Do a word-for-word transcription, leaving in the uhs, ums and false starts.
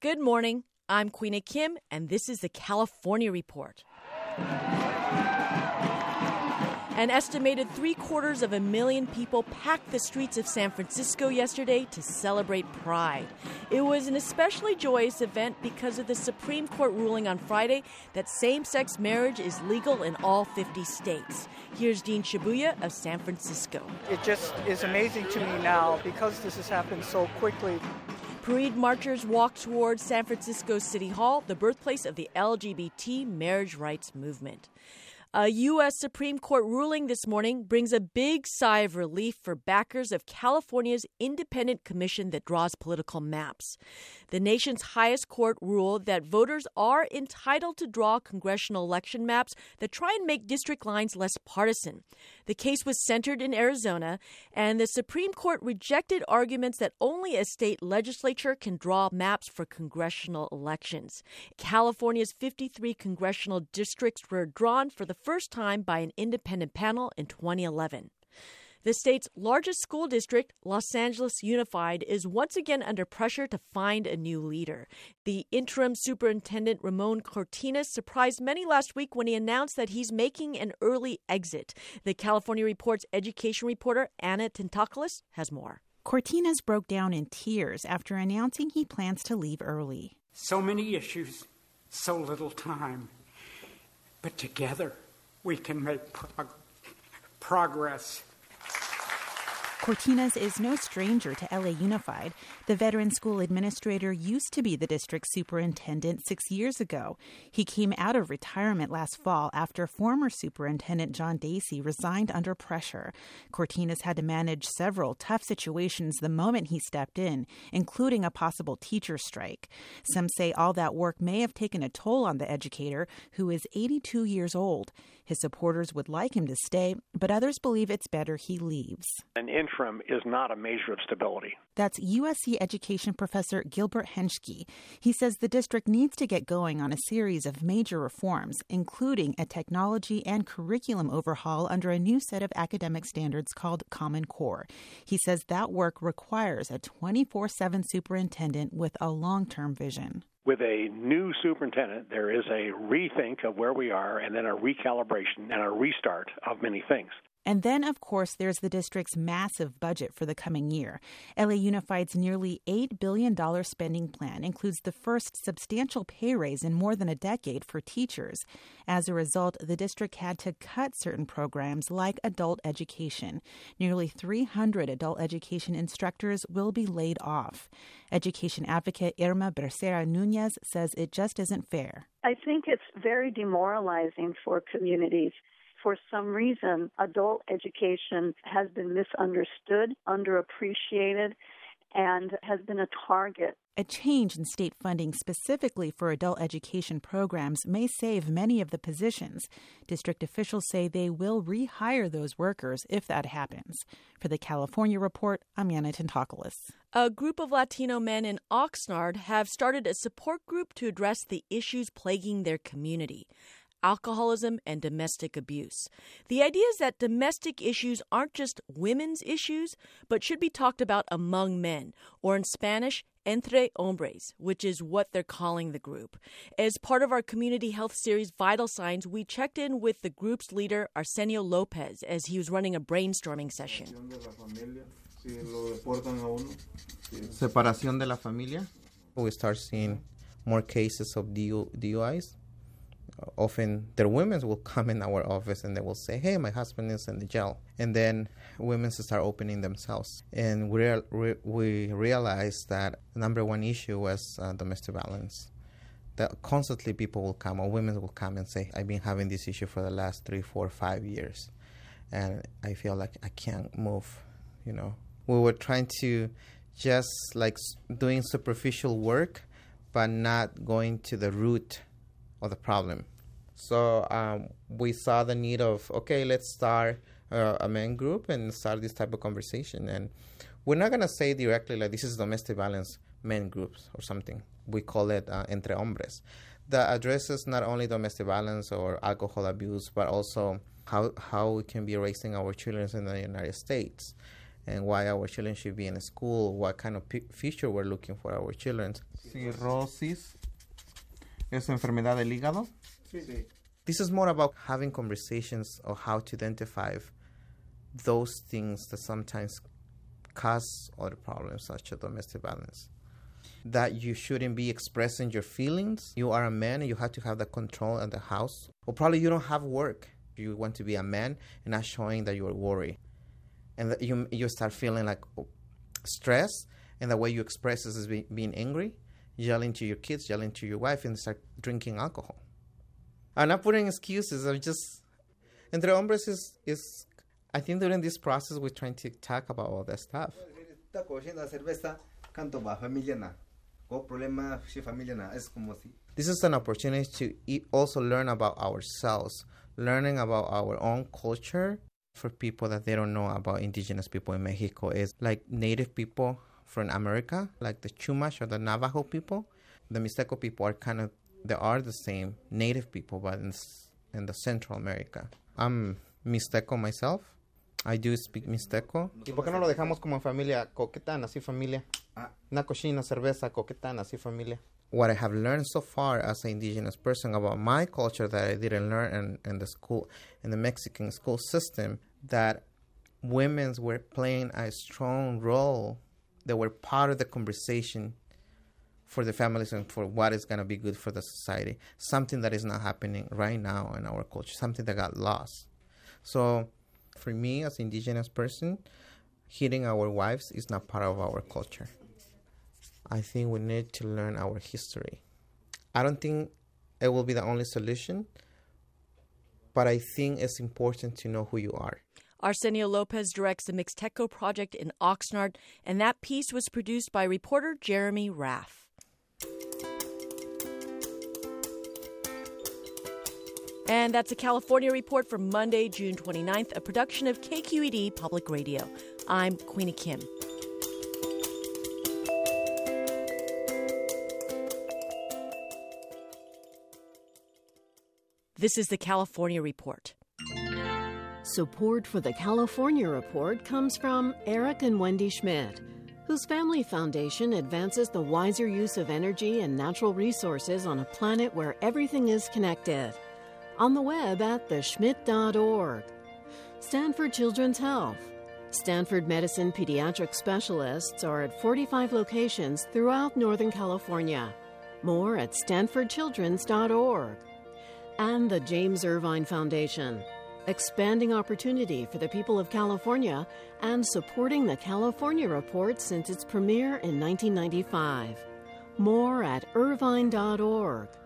Good morning. I'm Queena Kim, and this is the California Report. An estimated three-quarters of a million people packed the streets of San Francisco yesterday to celebrate Pride. It was an especially joyous event because of the Supreme Court ruling on Friday that same-sex marriage is legal in all fifty states. Here's Dean Shibuya of San Francisco. It just is amazing to me now because this has happened so quickly. Parade marchers walked towards San Francisco City Hall, the birthplace of the L G B T marriage rights movement. A U S Supreme Court ruling this morning brings a big sigh of relief for backers of California's independent commission that draws political maps. The nation's highest court ruled that voters are entitled to draw congressional election maps that try and make district lines less partisan. The case was centered in Arizona, and the Supreme Court rejected arguments that only a state legislature can draw maps for congressional elections. California's fifty-three congressional districts were drawn for the first time by an independent panel in twenty eleven. The state's largest school district, Los Angeles Unified, is once again under pressure to find a new leader. The interim superintendent, Ramon Cortinas, surprised many last week when he announced that he's making an early exit. The California Report's education reporter, Anna Tentakoulis, has more. Cortinas broke down in tears after announcing he plans to leave early. So many issues, so little time. But together, we can make prog- progress. Cortinas is no stranger to L A Unified. The veteran school administrator used to be the district superintendent six years ago. He came out of retirement last fall after former superintendent John Dacey resigned under pressure. Cortinas had to manage several tough situations the moment he stepped in, including a possible teacher strike. Some say all that work may have taken a toll on the educator, who is eighty-two years old. His supporters would like him to stay, but others believe it's better he leaves. An interim is not a measure of stability. That's U S C education professor Gilbert Henschke. He says the district needs to get going on a series of major reforms, including a technology and curriculum overhaul under a new set of academic standards called Common Core. He says that work requires a twenty-four seven superintendent with a long-term vision. With a new superintendent, there is a rethink of where we are and then a recalibration and a restart of many things. And then, of course, there's the district's massive budget for the coming year. L A Unified's nearly eight billion dollars spending plan includes the first substantial pay raise in more than a decade for teachers. As a result, the district had to cut certain programs like adult education. Nearly three hundred adult education instructors will be laid off. Education advocate Irma Becerra Nunez says it just isn't fair. I think it's very demoralizing for communities. For some reason, adult education has been misunderstood, underappreciated, and has been a target. A change in state funding specifically for adult education programs may save many of the positions. District officials say they will rehire those workers if that happens. For the California Report, I'm Anna Tentakoulis. A group of Latino men in Oxnard have started a support group to address the issues plaguing their community: alcoholism and domestic abuse. The idea is that domestic issues aren't just women's issues, but should be talked about among men, or in Spanish, entre hombres, which is what they're calling the group. As part of our community health series Vital Signs, we checked in with the group's leader, Arsenio Lopez, as he was running a brainstorming session. Separación de la familia. We start seeing more cases of D U Is. Often their women will come in our office and they will say, hey, my husband is in the jail. And then women start opening themselves. And we, re- we realized that the number one issue was uh, domestic violence. That constantly people will come, or women will come and say, I've been having this issue for the last three, four, five years. And I feel like I can't move, you know. We were trying to just like doing superficial work, but not going to the root of the problem. So um, we saw the need of, okay, let's start uh, a men group and start this type of conversation. And we're not going to say directly like this is domestic violence men groups or something. We call it uh, entre hombres. That addresses not only domestic violence or alcohol abuse, but also how how we can be raising our children in the United States. and why our children should be in school, what kind of p- future we're looking for our children. Cirrhosis es enfermedad del hígado. Sí. This is more about having conversations of how to identify those things that sometimes cause other problems, such as domestic violence. That you shouldn't be expressing your feelings. You are a man and you have to have the control in the house. Or probably you don't have work. You want to be a man and not showing that you are worried. And that you you start feeling like stress, and the way you express this is be, being angry, yelling to your kids, yelling to your wife, and start drinking alcohol. I'm not putting excuses. I'm just... Entre hombres is... is I think during this process we're trying to talk about all that stuff. This is an opportunity to e- also learn about ourselves, learning about our own culture. For people that they don't know about indigenous people in Mexico, is like native people from America, like the Chumash or the Navajo people. The Mixteco people are kind of, they are the same native people, but in, in the Central America. I'm Mixteco myself. I do speak Mixteco. ¿Y por qué no lo dejamos como familia? Coquetán, así familia. Una cochina, cerveza, coquetán, así familia. What I have learned so far as an indigenous person about my culture that I didn't learn in, in the school, in the Mexican school system, that women were playing a strong role. They were part of the conversation for the families and for what is going to be good for the society. Something that is not happening right now in our culture, something that got lost. So for me as an indigenous person, hitting our wives is not part of our culture. I think we need to learn our history. I don't think it will be the only solution, but I think it's important to know who you are. Arsenio Lopez directs the Mixteco project in Oxnard, and that piece was produced by reporter Jeremy Raff. And that's a California Report for Monday, June twenty-ninth, a production of K Q E D Public Radio. I'm Queenie Kim. This is the California Report. Support for the California Report comes from Eric and Wendy Schmidt, whose family foundation advances the wiser use of energy and natural resources on a planet where everything is connected. On the web at the schmidt dot org. Stanford Children's Health. Stanford Medicine pediatric specialists are at forty-five locations throughout Northern California. More at stanford children's dot org. And the James Irvine Foundation, expanding opportunity for the people of California and supporting the California Report since its premiere in nineteen ninety-five. More at irvine dot org.